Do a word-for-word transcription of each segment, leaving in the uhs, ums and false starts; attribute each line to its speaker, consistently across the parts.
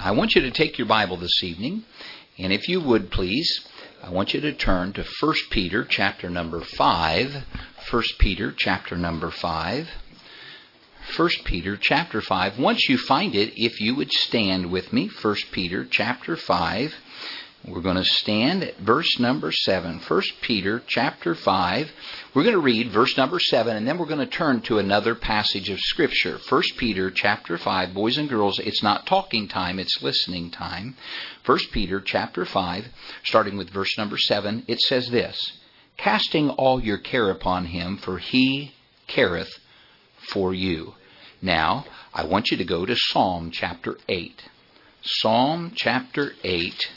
Speaker 1: I want you to take your Bible this evening, and if you would please, I want you to turn to First Peter chapter number five. First Peter chapter number five. First Peter chapter five. Once you find it, if you would stand with me, First Peter chapter five. We're going to stand at verse number seven. First Peter chapter five. We're going to read verse number seven, and then we're going to turn to another passage of Scripture. First Peter chapter five. Boys and girls, it's not talking time, it's listening time. First Peter chapter five, starting with verse number seven, it says this: casting all your care upon him, for he careth for you. Now, I want you to go to Psalm chapter eight. Psalm chapter eight.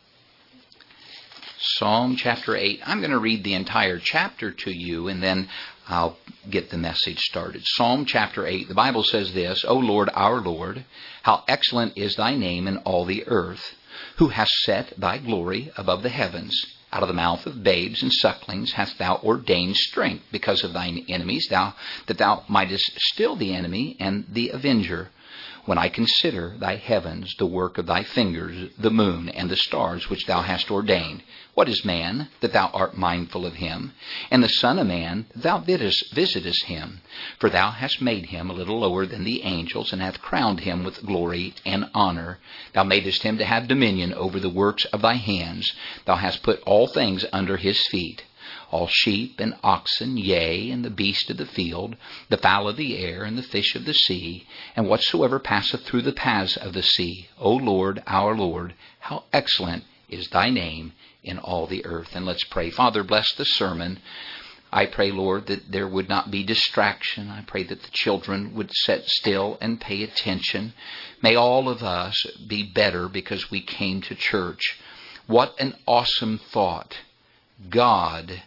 Speaker 1: Psalm chapter eight. I'm going to read the entire chapter to you, and then I'll get the message started. Psalm chapter eight. The Bible says this: O Lord, our Lord, how excellent is thy name in all the earth, who hast set thy glory above the heavens. Out of the mouth of babes and sucklings hast thou ordained strength because of thine enemies, thou that thou mightest still the enemy and the avenger. When I consider thy heavens, the work of thy fingers, the moon and the stars which thou hast ordained. What is man, that thou art mindful of him? And the son of man, that thou visitest him? For thou hast made him a little lower than the angels, and hast crowned him with glory and honor. Thou madest him to have dominion over the works of thy hands. Thou hast put all things under his feet. All sheep and oxen, yea, and the beast of the field, the fowl of the air, and the fish of the sea, and whatsoever passeth through the paths of the sea. O Lord, our Lord, how excellent is thy name in all the earth. And let's pray. Father, bless the sermon. I pray, Lord, that there would not be distraction. I pray that the children would sit still and pay attention. May all of us be better because we came to church. What an awesome thought. God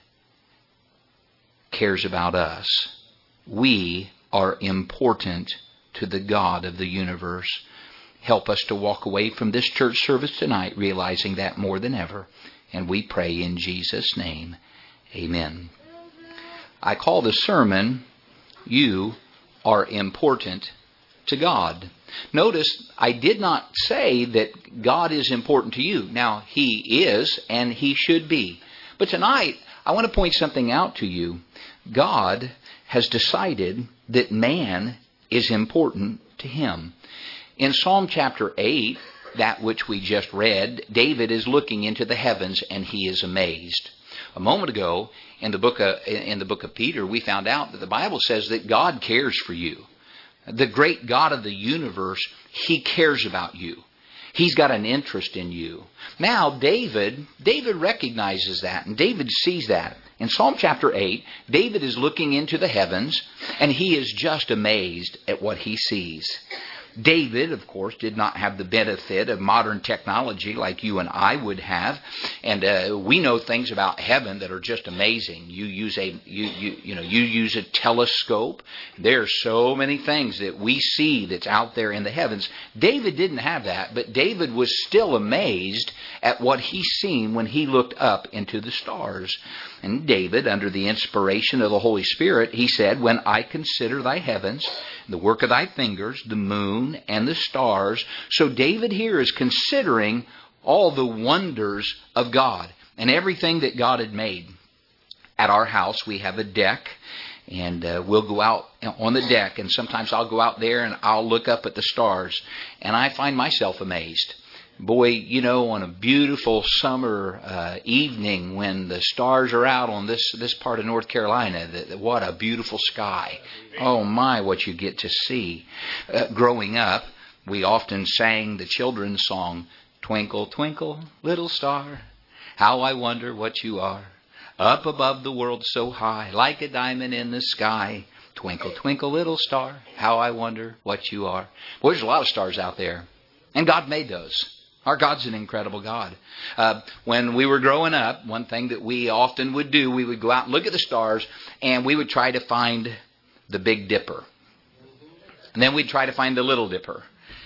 Speaker 1: cares about us. We are important to the God of the universe. Help us to walk away from this church service tonight realizing that more than ever. And we pray in Jesus' name. Amen. I call the sermon, You Are Important to God. Notice, I did not say that God is important to you. Now, He is, and He should be. But tonight, I want to point something out to you. God has decided that man is important to Him. In Psalm chapter eight, that which we just read, David is looking into the heavens and he is amazed. A moment ago, in the book of, in the book of Peter, we found out that the Bible says that God cares for you. The great God of the universe, He cares about you. He's got an interest in you. Now, David, David recognizes that, and David sees that. In Psalm chapter eight, David is looking into the heavens, and he is just amazed at what he sees. David, of course, did not have the benefit of modern technology like you and I would have, and uh, we know things about heaven that are just amazing. You use a you you you know you use a telescope. There are so many things that we see that's out there in the heavens. David didn't have that, but David was still amazed at what he seen when he looked up into the stars. And David, under the inspiration of the Holy Spirit, he said, "When I consider thy heavens, the work of thy fingers, the moon and the stars." So David here is considering all the wonders of God and everything that God had made. At our house, we have a deck, and uh, we'll go out on the deck, and sometimes I'll go out there and I'll look up at the stars, and I find myself amazed. Boy, you know, on a beautiful summer uh, evening when the stars are out on this, this part of North Carolina, the, what a beautiful sky. Oh my, what you get to see. Uh, growing up, we often sang the children's song, "Twinkle, twinkle, little star, how I wonder what you are. Up above the world so high, like a diamond in the sky. Twinkle, twinkle, little star, how I wonder what you are." Boy, there's a lot of stars out there, and God made those. Our God's an incredible God. Uh, when we were growing up, one thing that we often would do, we would go out and look at the stars, and we would try to find the Big Dipper. And then we'd try to find the Little Dipper.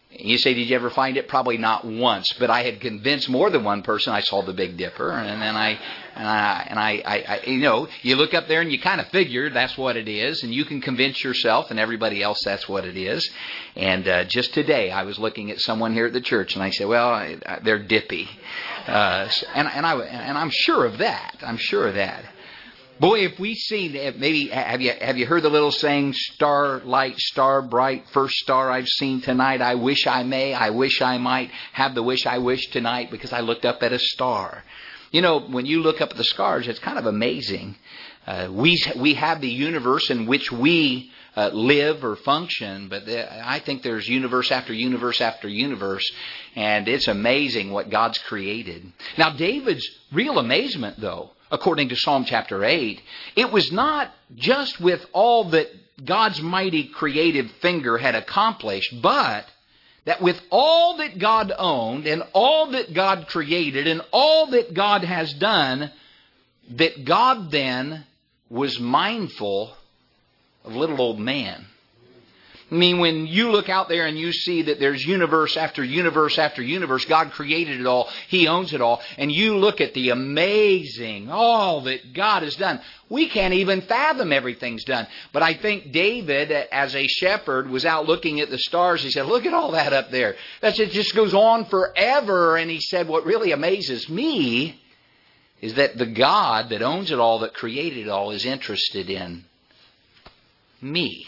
Speaker 1: You say, did you ever find it? Probably not once, but I had convinced more than one person I saw the Big Dipper, and then I, and I, and I, I, I you know, you look up there and you kind of figure that's what it is, and you can convince yourself and everybody else that's what it is. And uh, just today, I was looking at someone here at the church, and I said, well, I, they're dippy, uh, and and I and I'm sure of that. I'm sure of that. Boy, if we see, maybe, have you have you heard the little saying, star light, star bright, first star I've seen tonight, I wish I may, I wish I might have the wish I wish tonight because I looked up at a star. You know, when you look up at the stars, it's kind of amazing. Uh, we we have the universe in which we uh, live or function, but the, I think there's universe after universe after universe, and it's amazing what God's created. Now, David's real amazement, though, according to Psalm chapter eight, it was not just with all that God's mighty creative finger had accomplished, but that with all that God owned and all that God created and all that God has done, that God then was mindful of little old man. I mean, when you look out there and you see that there's universe after universe after universe, God created it all, He owns it all, and you look at the amazing, all that God has done, we can't even fathom everything's done. But I think David, as a shepherd, was out looking at the stars. He said, look at all that up there. That's, it just goes on forever. And he said, what really amazes me is that the God that owns it all, that created it all, is interested in me.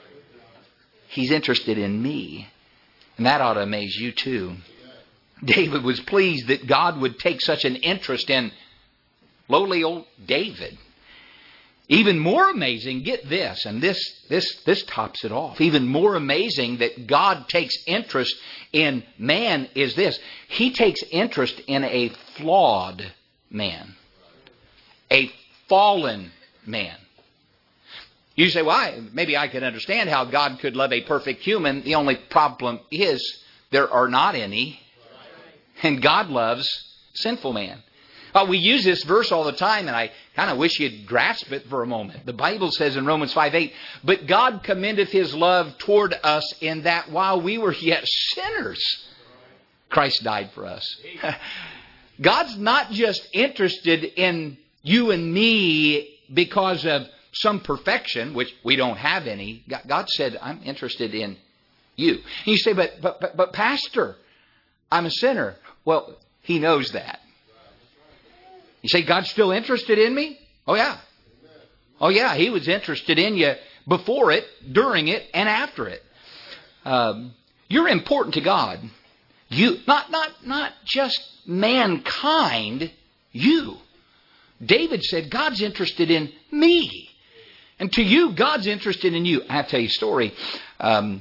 Speaker 1: He's interested in me. And that ought to amaze you too. David was pleased that God would take such an interest in lowly old David. Even more amazing, get this, and this, this, this tops it off. Even more amazing that God takes interest in man is this. He takes interest in a flawed man. A fallen man. You say, well, I, maybe I could understand how God could love a perfect human. The only problem is there are not any. And God loves sinful man. Well, we use this verse all the time, and I kind of wish you'd grasp it for a moment. The Bible says in Romans five eight, but God commendeth His love toward us in that while we were yet sinners, Christ died for us. God's not just interested in you and me because of some perfection, which we don't have any. God said, I'm interested in you. And you say, but, but, but, but Pastor, I'm a sinner. Well, He knows that. You say, God's still interested in me? Oh, yeah. Oh, yeah, He was interested in you before it, during it, and after it. Um, you're important to God. You, not, not, not just mankind, you. David said, God's interested in me. And to you, God's interested in you. I have to tell you a story. Um,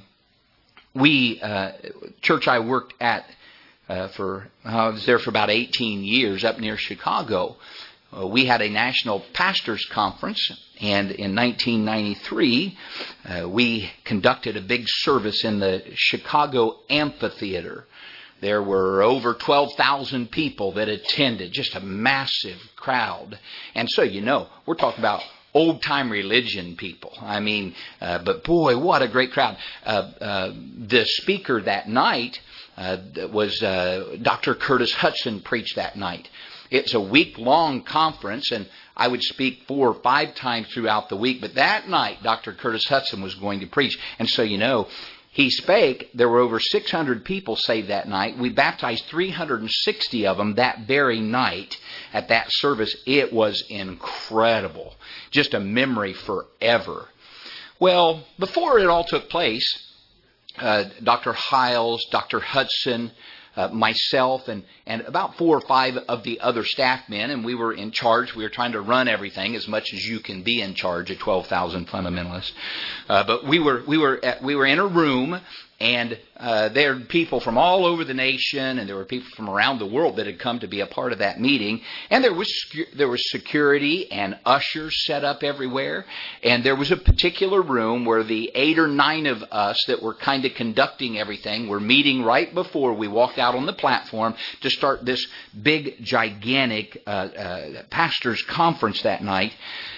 Speaker 1: we, uh, church I worked at uh, for, I was there for about eighteen years up near Chicago. Uh, we had a national pastors conference, and in nineteen ninety-three, uh, we conducted a big service in the Chicago amphitheater. There were over twelve thousand people that attended, just a massive crowd. And so, you know, we're talking about old-time religion people. I mean, uh, but boy, what a great crowd. Uh, uh, the speaker that night uh, was uh, Doctor Curtis Hudson preached that night. It's a week-long conference, and I would speak four or five times throughout the week. But that night, Doctor Curtis Hudson was going to preach. And so, you know, he spake. There were over six hundred people saved that night. We baptized three hundred sixty of them that very night at that service. It was incredible. Just a memory forever. Well, before it all took place, uh, Doctor Hiles, Doctor Hudson, uh, myself, and, and about four or five of the other staff men, and we were in charge. We were trying to run everything as much as you can be in charge of twelve thousand fundamentalists. Uh, but we were we were at, we were in a room, and uh, there were people from all over the nation, and there were people from around the world that had come to be a part of that meeting. And there was there was security and ushers set up everywhere. And there was a particular room where the eight or nine of us that were kind of conducting everything were meeting right before we walked out on the platform to start this big, gigantic uh, uh, pastors' conference that night.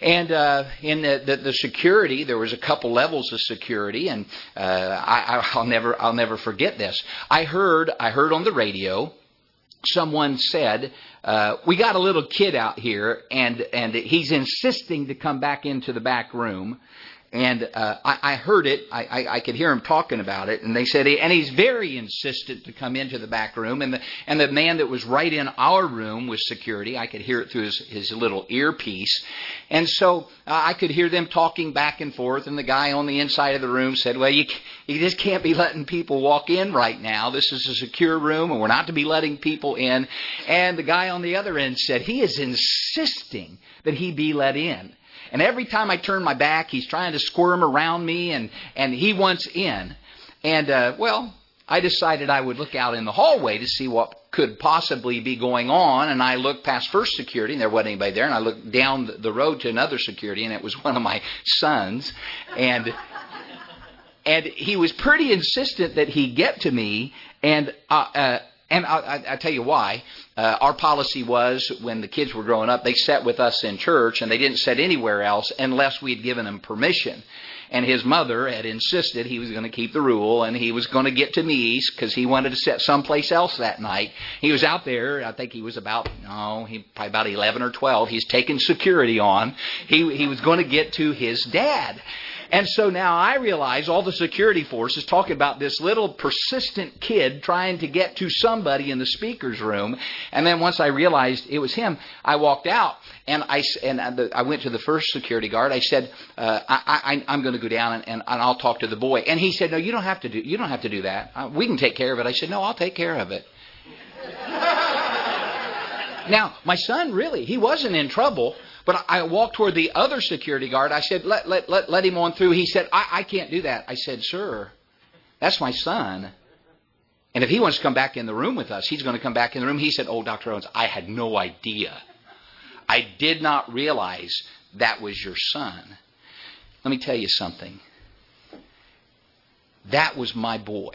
Speaker 1: And uh, in the, the, the security, there was a couple levels of security, and uh, I, I'll never I'll never forget this. I heard I heard on the radio, someone said, uh, "We got a little kid out here, and and he's insisting to come back into the back room." And uh, I, I heard it. I, I, I could hear him talking about it. And they said, and he's very insistent to come into the back room. And the and the man that was right in our room with security, I could hear it through his, his little earpiece. And so uh, I could hear them talking back and forth. And the guy on the inside of the room said, well, you, you just can't be letting people walk in right now. This is a secure room, and we're not to be letting people in. And the guy on the other end said, he is insisting that he be let in. And every time I turn my back, he's trying to squirm around me, and, and he wants in. And, uh, well, I decided I would look out in the hallway to see what could possibly be going on. And I looked past first security, and there wasn't anybody there. And I looked down the road to another security, and it was one of my sons. And and he was pretty insistent that he get to me. And uh, uh, and I, I, I tell you why. Uh, our policy was, when the kids were growing up, they sat with us in church, and they didn't sit anywhere else unless we'd given them permission. And his mother had insisted he was going to keep the rule, and he was going to get to me because he wanted to sit someplace else that night. He was out there. I think he was about, no, he probably about eleven or twelve. He's taking security on. He he was going to get to his dad. And so now I realize all the security force is talking about this little persistent kid trying to get to somebody in the speaker's room. And then once I realized it was him, I walked out, and I, and I went to the first security guard. I said, uh, I, I, I'm going to go down and, and, and I'll talk to the boy. And he said, no, you don't have to do, you don't have to do that. Uh, we can take care of it. I said, no, I'll take care of it. Now, my son, really, he wasn't in trouble. But I walked toward the other security guard. I said, let let let, let him on through. He said, I, I can't do that. I said, sir, that's my son. And if he wants to come back in the room with us, he's going to come back in the room. He said, oh, Doctor Owens, I had no idea. I did not realize that was your son. Let me tell you something. That was my boy.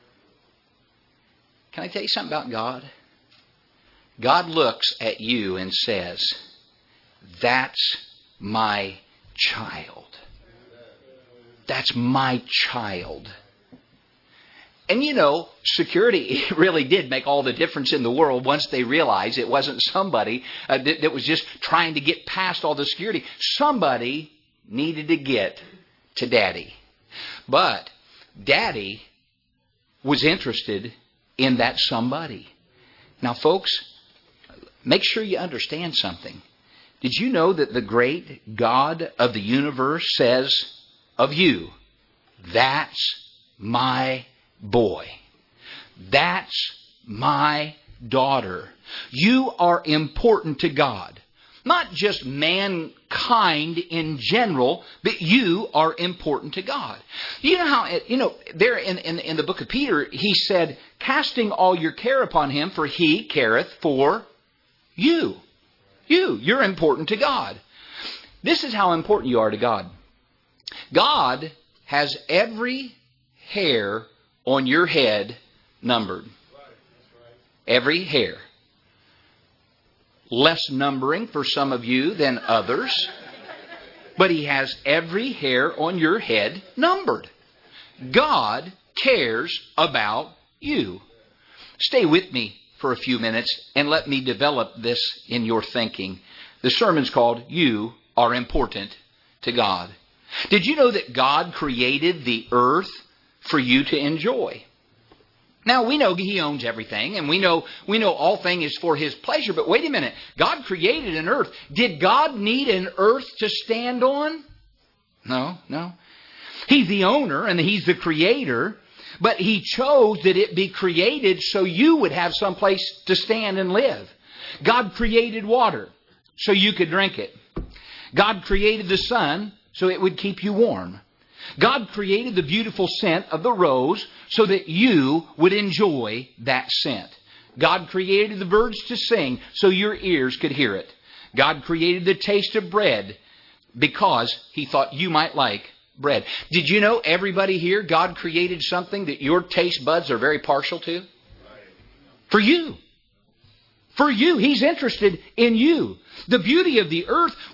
Speaker 1: Can I tell you something about God? God looks at you and says, that's my child. That's my child. And you know, security really did make all the difference in the world once they realized it wasn't somebody uh, that, that was just trying to get past all the security. Somebody needed to get to Daddy. But Daddy was interested in that somebody. Now, folks, make sure you understand something. Did you know that the great God of the universe says of you, that's my boy. That's my daughter. You are important to God. Not just mankind in general, but you are important to God. You know how, you know, there in, in, in the book of Peter, he said, casting all your care upon him, for he careth for you. You. You're important to God. This is how important you are to God. God has every hair on your head numbered. Every hair. Less numbering for some of you than others. But He has every hair on your head numbered. God cares about you. Stay with me for a few minutes and let me develop this in your thinking. The sermon's called, You Are Important to God. Did you know that God created the earth for you to enjoy? Now, we know He owns everything, and we know we know all things is for His pleasure, but wait a minute. God created an earth. Did God need an earth to stand on? No, no. He's the owner, and He's the creator, but He chose that it be created so you would have some place to stand and live. God created water so you could drink it. God created the sun so it would keep you warm. God created the beautiful scent of the rose so that you would enjoy that scent. God created the birds to sing so your ears could hear it. God created the taste of bread because He thought you might like bread. Did you know everybody here, God created something that your taste buds are very partial to? For you. For you. He's interested in you. The beauty of the earth was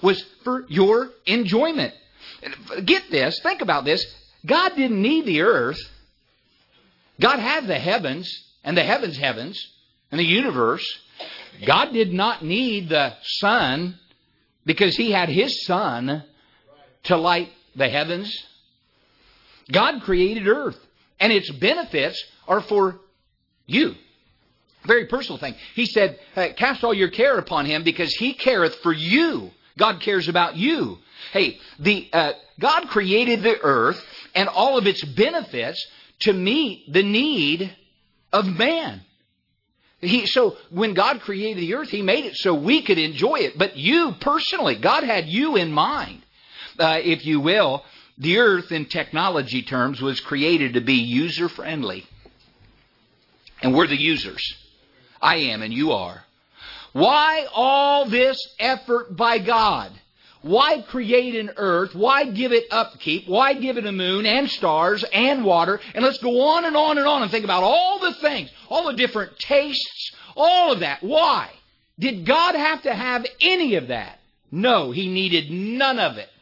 Speaker 1: for your enjoyment. Get this, think about this. God didn't need the earth. God had the heavens and the heavens heavens and the universe. God did not need the sun because He had His sun to light the heavens. God created earth, and its benefits are for you. Very personal thing. He said, cast all your care upon Him because He careth for you. God cares about you. Hey, the uh, God created the earth and all of its benefits to meet the need of man. He, so when God created the earth, He made it so we could enjoy it. But you personally, God had you in mind. Uh, if you will, the earth in technology terms was created to be user-friendly. And we're the users. I am and you are. Why all this effort by God? Why create an earth? Why give it upkeep? Why give it a moon and stars and water? And let's go on and on and on and think about all the things, all the different tastes, all of that. Why? Did God have to have any of that? No, He needed none of it.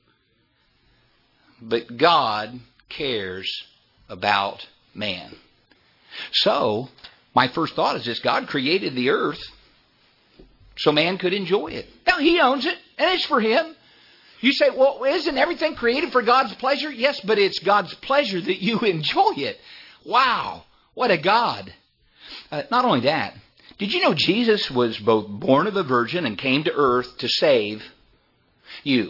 Speaker 1: But God cares about man. So, my first thought is this: God created the earth so man could enjoy it. Now, He owns it, and it's for Him. You say, well, isn't everything created for God's pleasure? Yes, but it's God's pleasure that you enjoy it. Wow, what a God. Uh, not only that, did you know Jesus was both born of a virgin and came to earth to save you?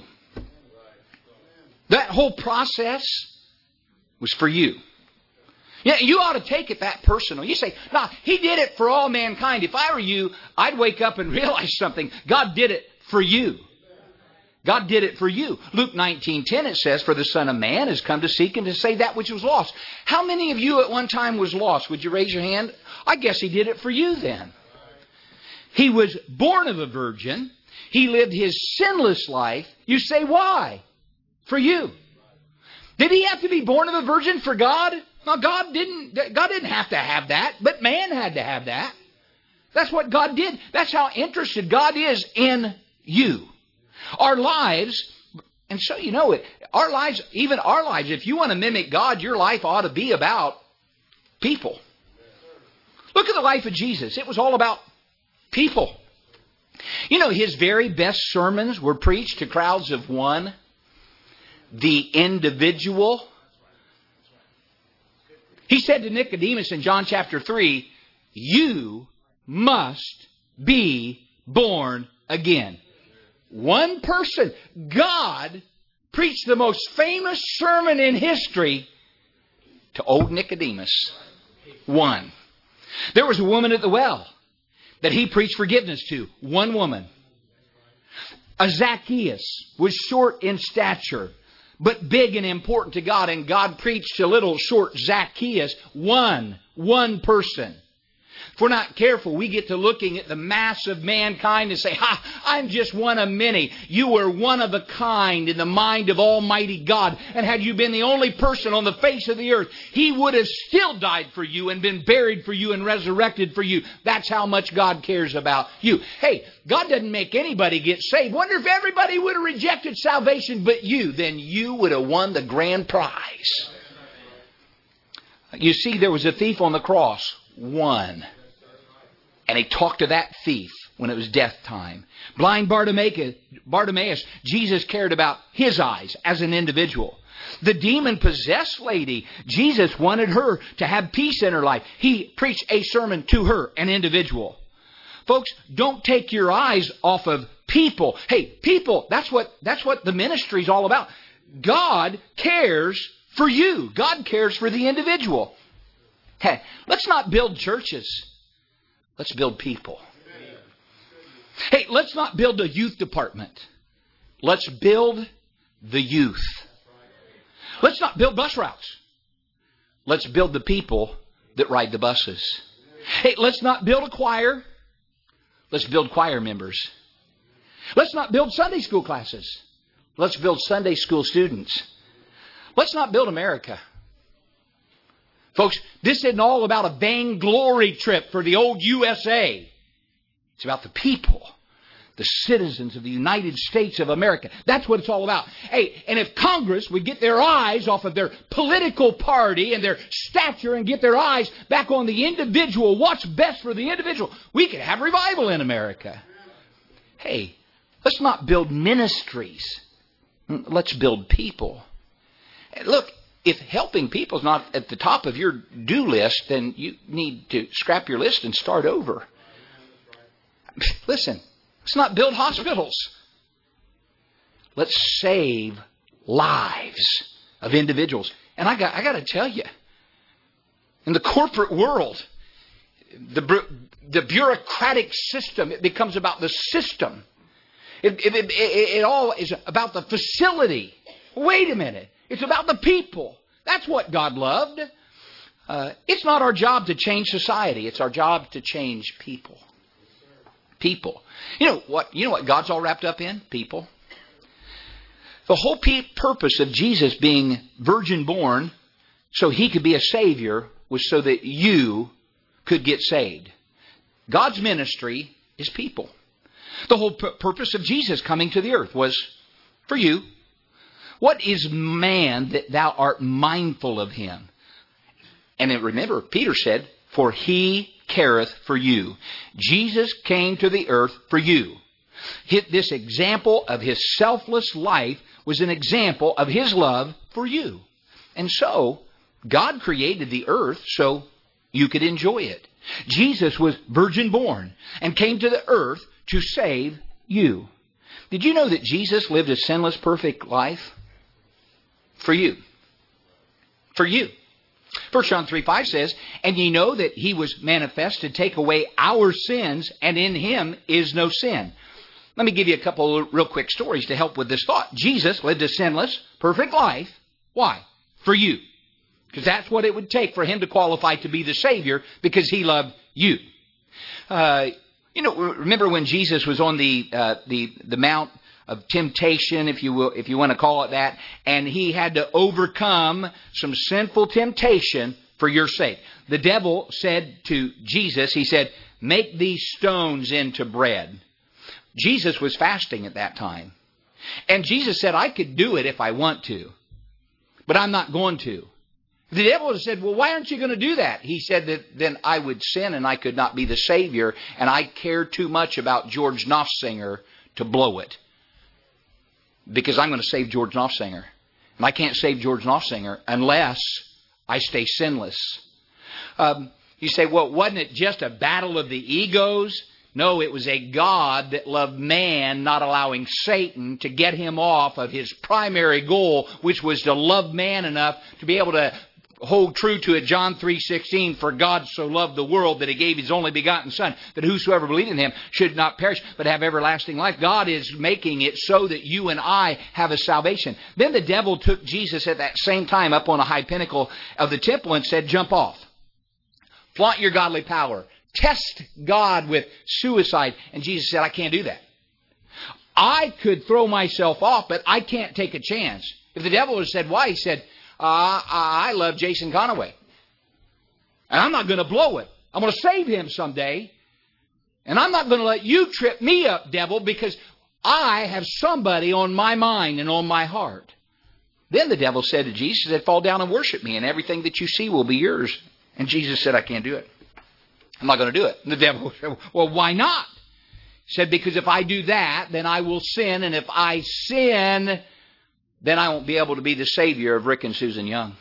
Speaker 1: That whole process was for you. Yeah, you ought to take it that personal. You say, nah, He did it for all mankind. If I were you, I'd wake up and realize something. God did it for you. God did it for you. Luke nineteen ten, it says, for the Son of Man has come to seek and to save that which was lost. How many of you at one time was lost? Would you raise your hand? I guess He did it for you then. He was born of a virgin. He lived His sinless life. You say, why? For you. Did He have to be born of a virgin for God? Now, God didn't, God didn't have to have that, but man had to have that. That's what God did. That's how interested God is in you. Our lives, and so you know it, our lives, even our lives, if you want to mimic God, your life ought to be about people. Look at the life of Jesus. It was all about people. You know, His very best sermons were preached to crowds of one. The individual. He said to Nicodemus in John chapter three, you must be born again. One person. God preached the most famous sermon in history to old Nicodemus. One. There was a woman at the well that He preached forgiveness to. One woman. A Zacchaeus was short in stature, but big and important to God. And God preached to little short Zacchaeus. One. One person. If we're not careful, we get to looking at the mass of mankind and say, ha, I'm just one of many. You were one of a kind in the mind of Almighty God. And had you been the only person on the face of the earth, He would have still died for you and been buried for you and resurrected for you. That's how much God cares about you. Hey, God doesn't make anybody get saved. Wonder if everybody would have rejected salvation but you. Then you would have won the grand prize. You see, there was a thief on the cross. One. And He talked to that thief when it was death time. Blind Bartimaeus, Jesus cared about his eyes as an individual. The demon-possessed lady, Jesus wanted her to have peace in her life. He preached a sermon to her, an individual. Folks, don't take your eyes off of people. Hey, people, that's what, that's what the ministry is all about. God cares for you. God cares for the individual. Hey, let's not build churches. Let's build people. Hey, let's not build a youth department. Let's build the youth. Let's not build bus routes. Let's build the people that ride the buses. Hey, let's not build a choir. Let's build choir members. Let's not build Sunday school classes. Let's build Sunday school students. Let's not build America. Folks, this isn't all about a vainglory trip for the old U S A. It's about the people
Speaker 2: the citizens of the United States of America. That's what it's all about. Hey, and if Congress would get their eyes off of their political party and their stature and get their eyes back on the individual, what's best for the individual, we could have revival in America. Hey, let's not build ministries. Let's build people. Look, if helping people is not at the top of your do list, then you need to scrap your list and start over. Listen, let's not build hospitals. Let's save lives of individuals. And I got, I got to tell you, in the corporate world, the, the bureaucratic system, it becomes about the system. It, it, it, it, it all is about the facility. Wait a minute. It's about the people. That's what God loved. Uh, it's not our job to change society. It's our job to change people. People. You know what? You know what God's all wrapped up in? People. The whole pe- purpose of Jesus being virgin born, so He could be a Savior, was so that you could get saved. God's ministry is people. The whole p- purpose of Jesus coming to the earth was for you. What is man that thou art mindful of him? And then remember, Peter said, for He careth for you. Jesus came to the earth for you. This example of His selfless life was an example of His love for you. And so, God created the earth so you could enjoy it. Jesus was virgin born and came to the earth to save you. Did you know that Jesus lived a sinless, perfect life? For you. For you. First John three five says, and ye know that He was manifest to take away our sins, and in Him is no sin. Let me give you a couple of real quick stories to help with this thought. Jesus lived a sinless, perfect life. Why? For you. Because that's what it would take for Him to qualify to be the Savior, because He loved you. Uh, you know, remember when Jesus was on the uh, the the Mount of temptation, if you will, if you want to call it that, and He had to overcome some sinful temptation for your sake. The devil said to Jesus, he said, make these stones into bread. Jesus was fasting at that time. And Jesus said, I could do it if I want to, but I'm not going to. The devil said, well, why aren't you going to do that? He said that then I would sin and I could not be the Savior, and I care too much about George Noffsinger to blow it. Because I'm going to save George Noffsinger. And I can't save George Noffsinger unless I stay sinless. Um, you say, well, wasn't it just a battle of the egos? No, it was a God that loved man, not allowing Satan to get him off of his primary goal, which was to love man enough to be able to hold true to it. John three sixteen, for God so loved the world that He gave His only begotten Son, that whosoever believed in Him should not perish but have everlasting life. God is making it so that you and I have a salvation. Then the devil took Jesus at that same time up on a high pinnacle of the temple and said, jump off. Flaunt your godly power. Test God with suicide. And Jesus said, I can't do that. I could throw myself off, but I can't take a chance. If the devil had said, why? He said, Uh, I love Jason Conaway. And I'm not going to blow it. I'm going to save him someday. And I'm not going to let you trip me up, devil, because I have somebody on my mind and on my heart. Then the devil said to Jesus, he said, fall down and worship me, and everything that you see will be yours. And Jesus said, I can't do it. I'm not going to do it. And the devil said, well, why not? He said, because if I do that, then I will sin. And if I sin, then I won't be able to be the Savior of Rick and Susan Young.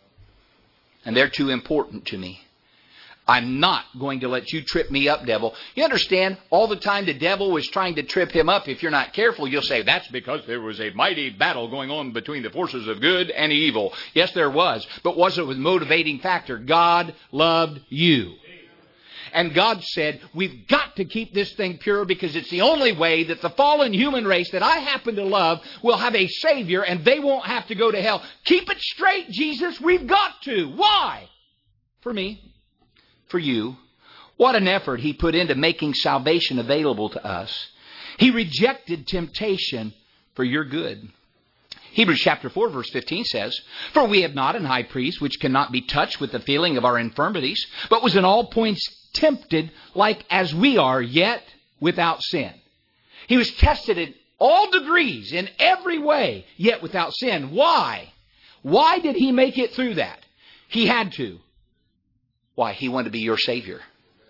Speaker 2: And they're too important to me. I'm not going to let you trip me up, devil. You understand, all the time the devil was trying to trip him up, if you're not careful, you'll say, that's because there was a mighty battle going on between the forces of good and evil. Yes, there was. But was it with motivating factor? God loved you. And God said, we've got to keep this thing pure because it's the only way that the fallen human race that I happen to love will have a Savior and they won't have to go to hell. Keep it straight, Jesus. We've got to. Why? For me. For you. What an effort He put into making salvation available to us. He rejected temptation for your good. Hebrews chapter four verse fifteen says, for we have not an high priest which cannot be touched with the feeling of our infirmities, but was in all points tempted like as we are, yet without sin. He was tested in all degrees, in every way, yet without sin. Why? Why did He make it through that? He had to. Why? He wanted to be your Savior.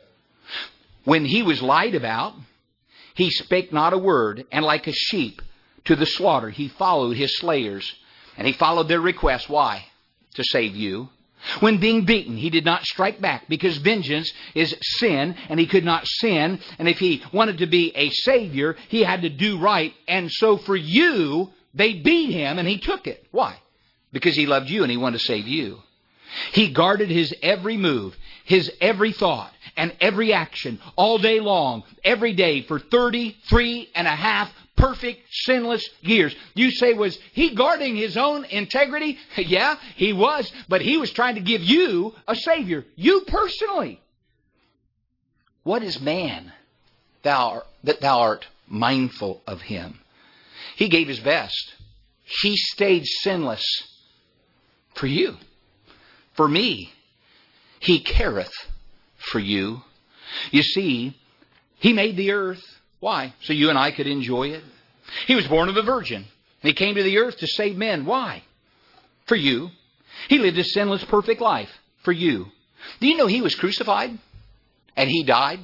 Speaker 2: When He was lied about, He spake not a word, and like a sheep to the slaughter, He followed His slayers. And He followed their request. Why? To save you. When being beaten, He did not strike back, because vengeance is sin, and He could not sin. And if He wanted to be a Savior, He had to do right. And so for you, they beat Him, and He took it. Why? Because He loved you, and He wanted to save you. He guarded His every move, His every thought, and every action all day long, every day for thirty-three and a half perfect, sinless years. You say, was He guarding His own integrity? Yeah, He was. But He was trying to give you a Savior. You personally. What is man thou that thou art mindful of him? He gave His best. He stayed sinless for you. For me. He careth for you. You see, He made the earth. Why? So you and I could enjoy it. He was born of a virgin. He came to the earth to save men. Why? For you. He lived a sinless, perfect life. For you. Do you know He was crucified? And He died?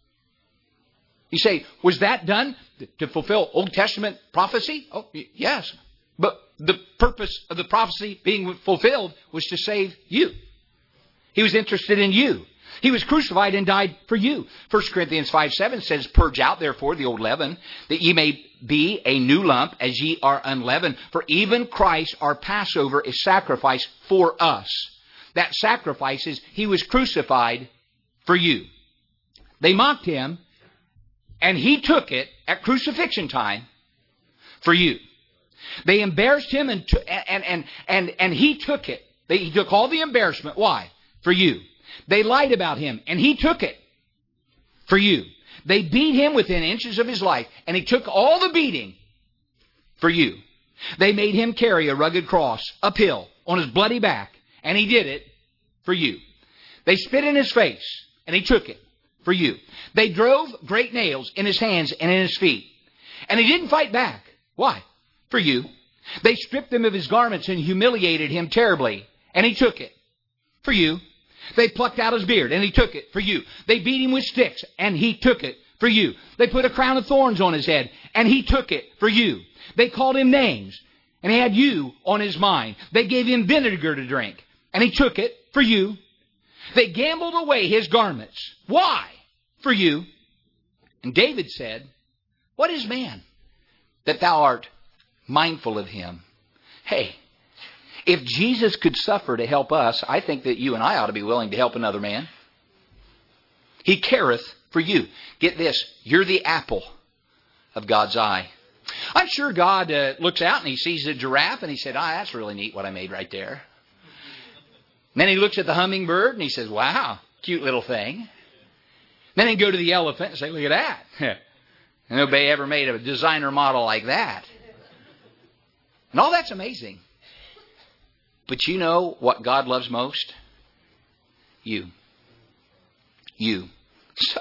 Speaker 2: You say, was that done to fulfill Old Testament prophecy? Oh, yes. But the purpose of the prophecy being fulfilled was to save you. He was interested in you. He was crucified and died for you. First Corinthians five seven says, purge out therefore the old leaven, that ye may be a new lump, as ye are unleavened. For even Christ our Passover is sacrificed for us. That sacrifice is He was crucified for you. They mocked Him, and He took it at crucifixion time for you. They embarrassed Him, and and and and, and He took it. They, he took all the embarrassment. Why? For you. They lied about Him, and He took it for you. They beat Him within inches of His life, and He took all the beating for you. They made Him carry a rugged cross uphill on His bloody back, and He did it for you. They spit in His face, and He took it for you. They drove great nails in His hands and in His feet, and He didn't fight back. Why? For you. They stripped Him of His garments and humiliated Him terribly, and He took it for you. They plucked out His beard, and He took it for you. They beat Him with sticks, and He took it for you. They put a crown of thorns on His head, and He took it for you. They called Him names, and He had you on His mind. They gave Him vinegar to drink, and He took it for you. They gambled away His garments. Why? For you. And David said, what is man that thou art mindful of him? Hey, if Jesus could suffer to help us, I think that you and I ought to be willing to help another man. He careth for you. Get this. You're the apple of God's eye. I'm sure God uh, looks out and He sees a giraffe and He said, ah, that's really neat what I made right there. And then He looks at the hummingbird and He says, wow, cute little thing. Then He'd go to the elephant and say, look at that. And nobody ever made a designer model like that. And all that's amazing. But you know what God loves most? You. You. So,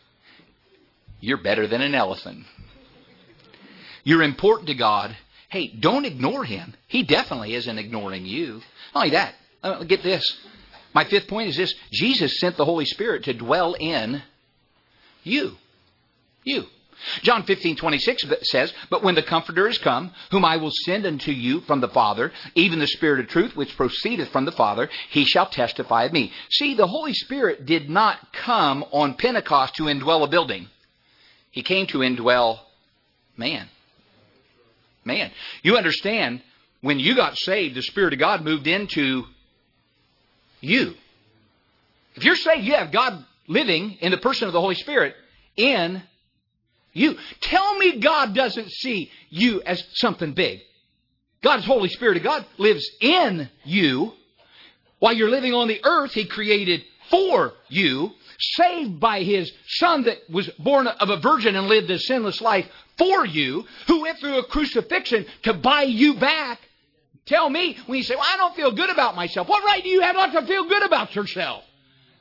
Speaker 2: you're better than an elephant. You're important to God. Hey, don't ignore Him. He definitely isn't ignoring you. Not only that, uh, get this. My fifth point is this. Jesus sent the Holy Spirit to dwell in you. You. John fifteen twenty-six says, but when the Comforter is come, whom I will send unto you from the Father, even the Spirit of truth, which proceedeth from the Father, He shall testify of me. See, the Holy Spirit did not come on Pentecost to indwell a building. He came to indwell man. Man. You understand, when you got saved, the Spirit of God moved into you. If you're saved, you have God living in the person of the Holy Spirit in you. Tell me God doesn't see you as something big. God's Holy Spirit of God lives in you. While you're living on the earth, He created for you, saved by His Son that was born of a virgin and lived a sinless life for you, who went through a crucifixion to buy you back. Tell me, when you say, well, I don't feel good about myself, what right do you have not to feel good about yourself?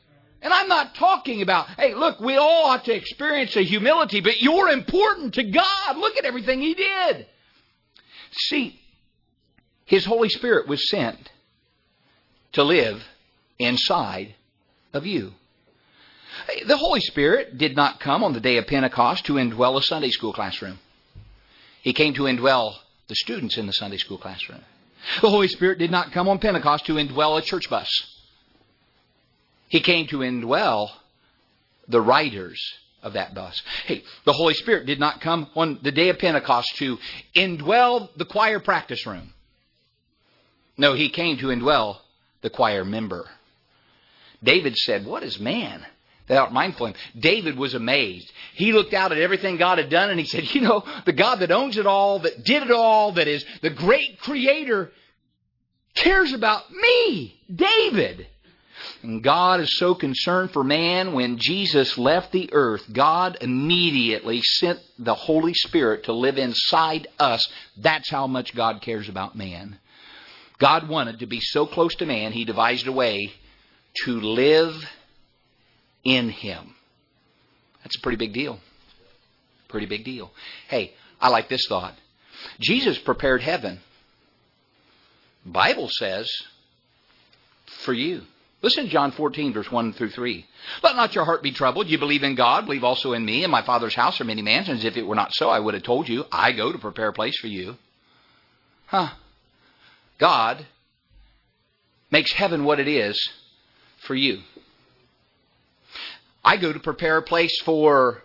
Speaker 2: And I'm not talking about, hey, look, we all ought to experience a humility, but you're important to God. Look at everything He did. See, His Holy Spirit was sent to live inside of you. The Holy Spirit did not come on the day of Pentecost to indwell a Sunday school classroom. He came to indwell the students in the Sunday school classroom. The Holy Spirit did not come on Pentecost to indwell a church bus. He came to indwell the riders of that bus. Hey, the Holy Spirit did not come on the day of Pentecost to indwell the choir practice room. No, He came to indwell the choir member. David said, what is man that art mindful of him? David was amazed. He looked out at everything God had done and he said, you know, the God that owns it all, that did it all, that is the great creator, cares about me, David. And God is so concerned for man. When Jesus left the earth, God immediately sent the Holy Spirit to live inside us. That's how much God cares about man. God wanted to be so close to man, He devised a way to live in him. That's a pretty big deal. Pretty big deal. Hey, I like this thought. Jesus prepared heaven. The Bible says, for you. Listen to John fourteen, verse one through three. Let not your heart be troubled. You believe in God, believe also in me. In my Father's house are many mansions. If it were not so, I would have told you. I go to prepare a place for you. Huh. God makes heaven what it is for you. I go to prepare a place for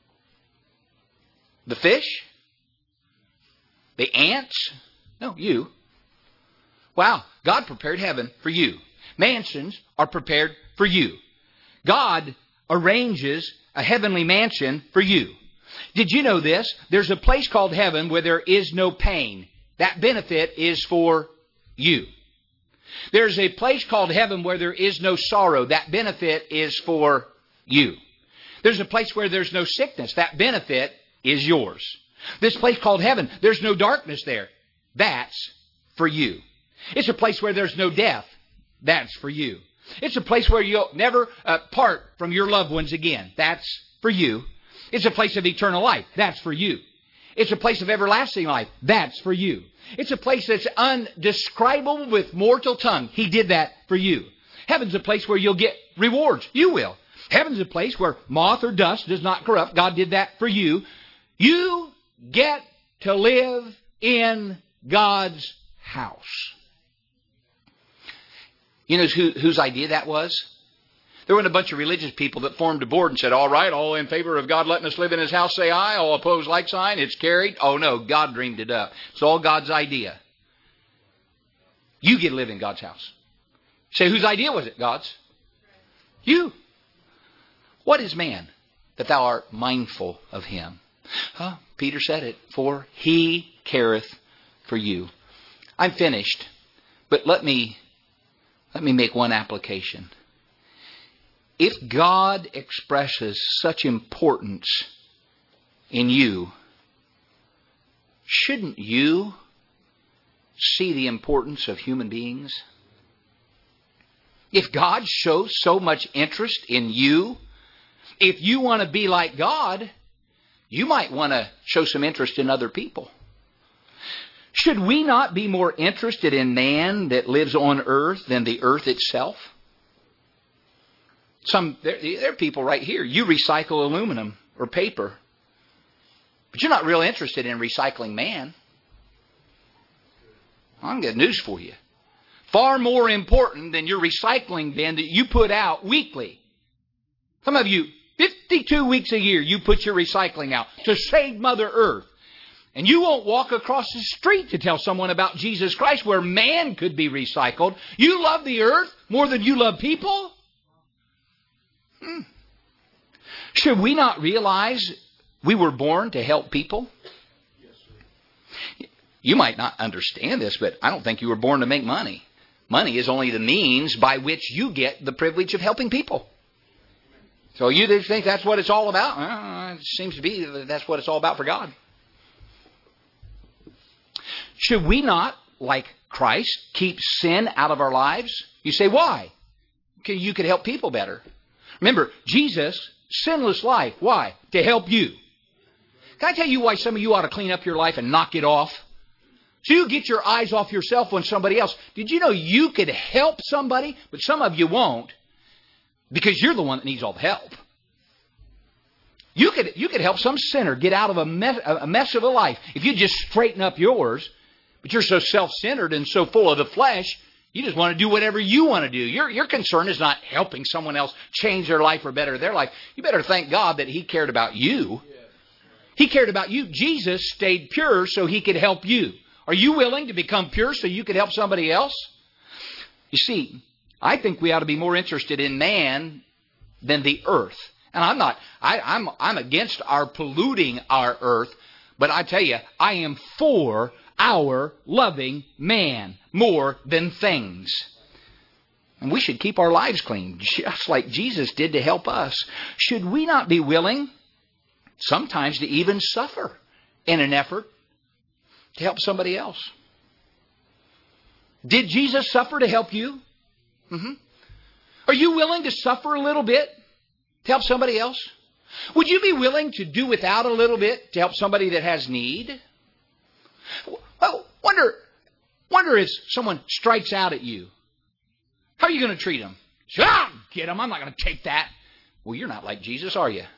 Speaker 2: the fish, the ants. No, you. Wow, God prepared heaven for you. Mansions are prepared for you. God arranges a heavenly mansion for you. Did you know this? There's a place called heaven where there is no pain. That benefit is for you. There's a place called heaven where there is no sorrow. That benefit is for you. There's a place where there's no sickness. That benefit is yours. This place called heaven, there's no darkness there. That's for you. It's a place where there's no death. That's for you. It's a place where you'll never uh, part from your loved ones again. That's for you. It's a place of eternal life. That's for you. It's a place of everlasting life. That's for you. It's a place that's undescribable with mortal tongue. He did that for you. Heaven's a place where you'll get rewards. You will. Heaven's a place where moth or dust does not corrupt. God did that for you. You get to live in God's house. You know who, whose idea that was? There weren't a bunch of religious people that formed a board and said, all right, all in favor of God letting us live in His house, say aye. All opposed, like sign. It's carried. Oh, no, God dreamed it up. It's all God's idea. You get to live in God's house. Say, whose idea was it? God's. You. What is man that thou art mindful of him? Huh? Peter said it. For He careth for you. I'm finished. But let me, let me make one application. If God expresses such importance in you, shouldn't you see the importance of human beings? If God shows so much interest in you, if you want to be like God, you might want to show some interest in other people. Should we not be more interested in man that lives on earth than the earth itself? Some there, there are people right here. You recycle aluminum or paper, but you're not real interested in recycling man. I've got news for you. Far more important than your recycling bin that you put out weekly. Some of you, fifty-two weeks a year, you put your recycling out to save Mother Earth. And you won't walk across the street to tell someone about Jesus Christ where man could be recycled. You love the earth more than you love people? Hmm. Should we not realize we were born to help people? Yes, sir. You might not understand this, but I don't think you were born to make money. Money is only the means by which you get the privilege of helping people. So you think that's what it's all about? Uh, it seems to be that that's what it's all about for God. Should we not, like Christ, keep sin out of our lives? You say, why? You could help people better. Remember, Jesus, sinless life. Why? To help you. Can I tell you why some of you ought to clean up your life and knock it off? So you get your eyes off yourself on somebody else. Did you know you could help somebody, but some of you won't because you're the one that needs all the help? You could, you could help some sinner get out of a mess, a mess of a life if you just straighten up yours, but you're so self-centered and so full of the flesh, you just want to do whatever you want to do. Your, your concern is not helping someone else change their life or better their life. You better thank God that He cared about you. He cared about you. Jesus stayed pure so He could help you. Are you willing to become pure so you could help somebody else? You see, I think we ought to be more interested in man than the earth. And I'm not, I, I'm, I'm against our polluting our earth, but I tell you, I am for our loving man more than things. And we should keep our lives clean, just like Jesus did to help us. Should we not be willing sometimes to even suffer in an effort to help somebody else? Did Jesus suffer to help you? Mm-hmm. Are you willing to suffer a little bit to help somebody else? Would you be willing to do without a little bit to help somebody that has need? Well, wonder, wonder if someone strikes out at you. How are you going to treat them? Say, ah, get them. I'm not going to take that. Well, you're not like Jesus, are you?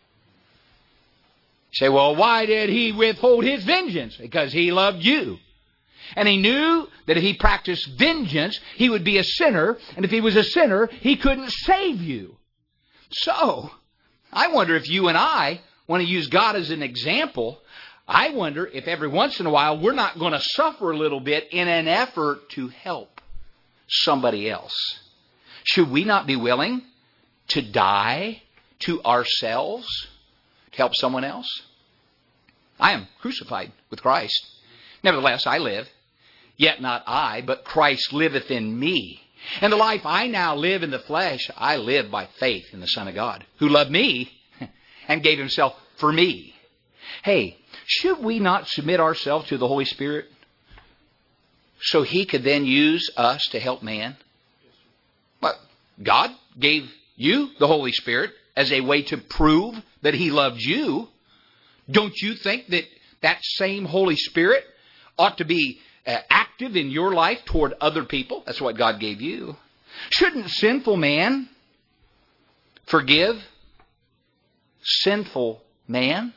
Speaker 2: Say, well, why did He withhold His vengeance? Because He loved you. And He knew that if He practiced vengeance, He would be a sinner. And if He was a sinner, He couldn't save you. So, I wonder if you and I want to use God as an example. I wonder if every once in a while we're not going to suffer a little bit in an effort to help somebody else. Should we not be willing to die to ourselves to help someone else? I am crucified with Christ. Nevertheless, I live. Yet not I, but Christ liveth in me. And the life I now live in the flesh, I live by faith in the Son of God, who loved me and gave Himself for me. Hey, should we not submit ourselves to the Holy Spirit so He could then use us to help man? Well, God gave you the Holy Spirit as a way to prove that He loved you. Don't you think that that same Holy Spirit ought to be uh, active in your life toward other people? That's what God gave you. Shouldn't sinful man forgive sinful man?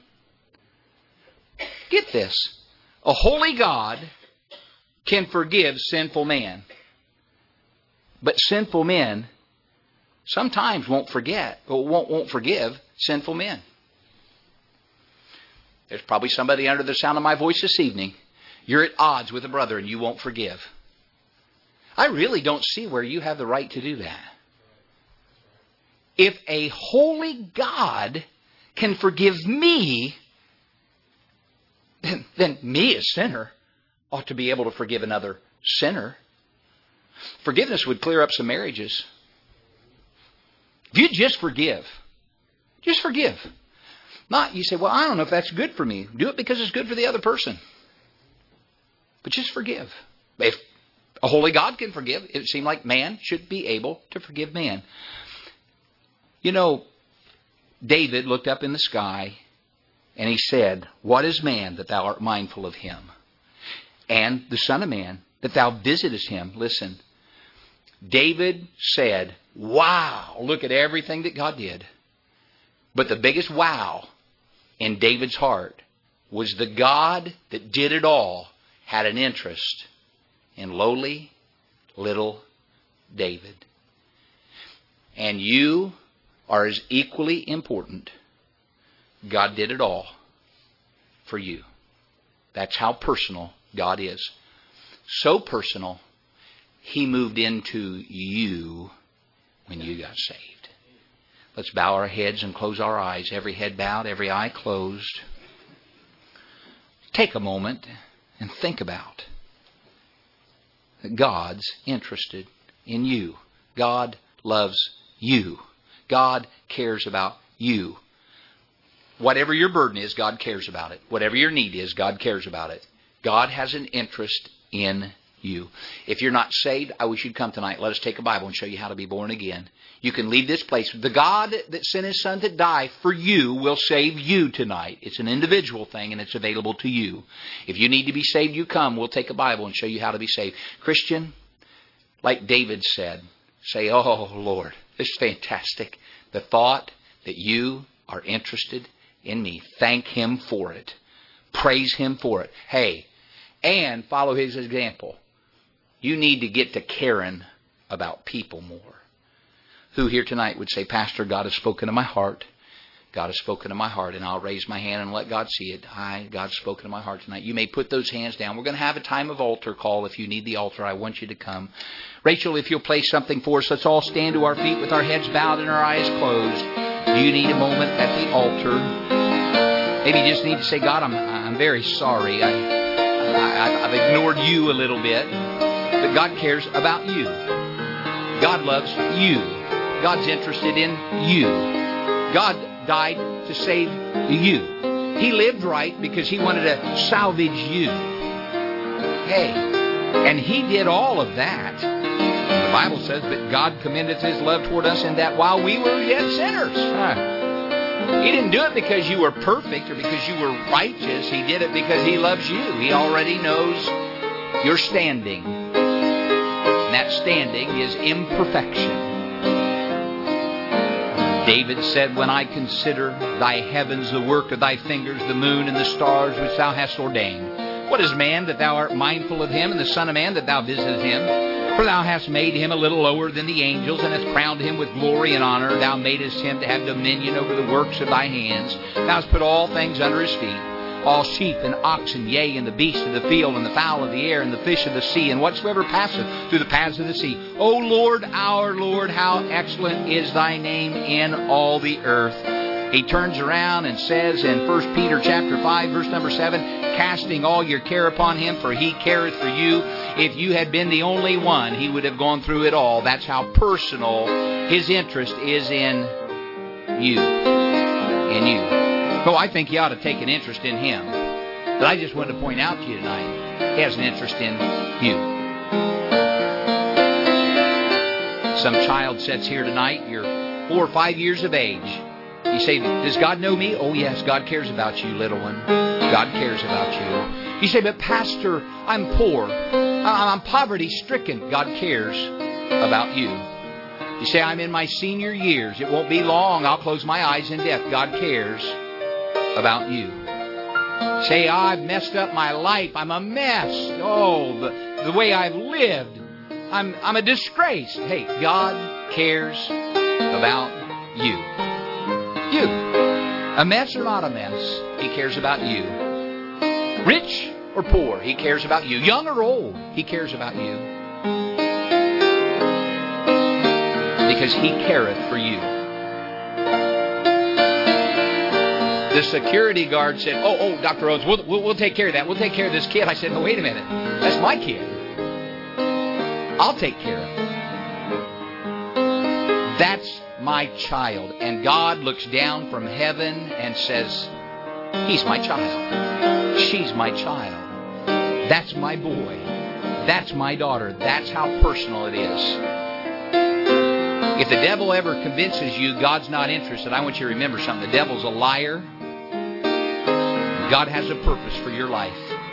Speaker 2: Get this. A holy God can forgive sinful man. But sinful men sometimes won't forget, or won't, won't forgive sinful men. There's probably somebody under the sound of my voice this evening. You're at odds with a brother and you won't forgive. I really don't see where you have the right to do that. If a holy God can forgive me, then, then me, a sinner, ought to be able to forgive another sinner. Forgiveness would clear up some marriages. If you just forgive, just forgive. Not, you say, well, I don't know if that's good for me. Do it because it's good for the other person. But just forgive. If a holy God can forgive, it seems like man should be able to forgive man. You know, David looked up in the sky and he said, what is man that thou art mindful of him? And the Son of Man that thou visitest him. Listen, David said, wow, look at everything that God did. But the biggest wow in David's heart was the God that did it all had an interest in lowly little David. And you are as equally important. God did it all for you. That's how personal God is. So personal, He moved into you when you got saved. Let's bow our heads and close our eyes. Every head bowed, every eye closed. Take a moment and think about that God's interested in you. God loves you. God cares about you. Whatever your burden is, God cares about it. Whatever your need is, God cares about it. God has an interest in
Speaker 1: you. If you're not saved, I wish you'd come tonight. Let us take a Bible and show you how to be born again. You can leave this place. The God that sent His Son to die for you will save you tonight. It's an individual thing, and it's available to you. If you need to be saved, you come. We'll take a Bible and show you how to be saved. Christian, like David said, say, oh, Lord, this is fantastic. The thought that you are interested in me. Thank Him for it. Praise Him for it. Hey, and follow His example. You need to get to caring about people more. Who here tonight would say, Pastor, God has spoken to my heart. God has spoken to my heart, and I'll raise my hand and let God see it. Hi, God's spoken to my heart tonight. You may put those hands down. We're going to have a time of altar call. If you need the altar, I want you to come. Rachel, if you'll play something for us, let's all stand to our feet with our heads bowed and our eyes closed. Do you need a moment at the altar? Maybe you just need to say, God, I'm, I'm very sorry. I, I, I've ignored you a little bit. But God cares about you. God loves you. God's interested in you. God died to save you. He lived right because He wanted to salvage you. Hey, and He did all of that. The Bible says that God commendeth His love toward us in that while we were yet sinners. Huh. He didn't do it because you were perfect or because you were righteous. He did it because He loves you. He already knows your standing. And that standing is imperfection. David said, when I consider thy heavens, the work of thy fingers, the moon and the stars which thou hast ordained. What is man that thou art mindful of him, and the son of man that thou visitest him? For thou hast made him a little lower than the angels, and hast crowned him with glory and honor. Thou madest him to have dominion over the works of thy hands. Thou hast put all things under his feet. All sheep and oxen, yea, and the beasts of the field, and the fowl of the air, and the fish of the sea, and whatsoever passeth through the paths of the sea. O Lord, our Lord, how excellent is thy name in all the earth. He turns around and says in First Peter chapter five, verse number seven, casting all your care upon Him, for He careth for you. If you had been the only one, He would have gone through it all. That's how personal His interest is in you. In you. So I think you ought to take an interest in Him. But I just wanted to point out to you tonight, He has an interest in you. Some child sits here tonight, you're four or five years of age. You say, does God know me? Oh yes, God cares about you, little one. God cares about you. You say, but Pastor, I'm poor. I'm poverty-stricken. God cares about you. You say, I'm in my senior years. It won't be long. I'll close my eyes in death. God cares about you. Say, I've messed up my life. I'm a mess. Oh, the, the way I've lived. I'm, I'm a disgrace. Hey, God cares about you. You. A mess or not a mess, He cares about you. Rich or poor, He cares about you. Young or old, He cares about you. Because He careth for you. The security guard said, oh, oh, Doctor Owens, we'll, we'll, we'll take care of that. We'll take care of this kid. I said, no, wait a minute. That's my kid. I'll take care of it. That's my child. And God looks down from heaven and says, he's my child. She's my child. That's my boy. That's my daughter. That's how personal it is. If the devil ever convinces you God's not interested, I want you to remember something. The devil's a liar. God has a purpose for your life.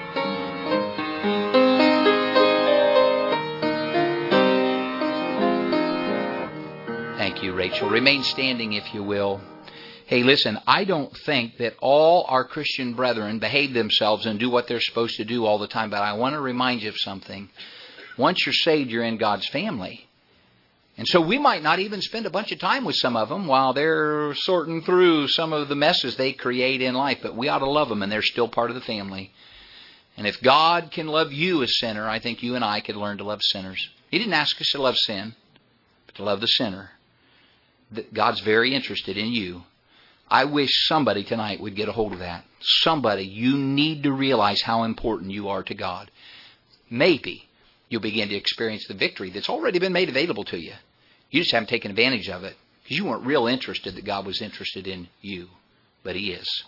Speaker 1: Thank you, Rachel. Remain standing, if you will. Hey, listen, I don't think that all our Christian brethren behave themselves and do what they're supposed to do all the time, but I want to remind you of something. Once you're saved, you're in God's family. And so we might not even spend a bunch of time with some of them while they're sorting through some of the messes they create in life. But we ought to love them, and they're still part of the family. And if God can love you, a sinner, I think you and I could learn to love sinners. He didn't ask us to love sin, but to love the sinner. God's very interested in you. I wish somebody tonight would get a hold of that. Somebody, you need to realize how important you are to God. Maybe you'll begin to experience the victory that's already been made available to you. You just haven't taken advantage of it because you weren't real interested that God was interested in you. But He is.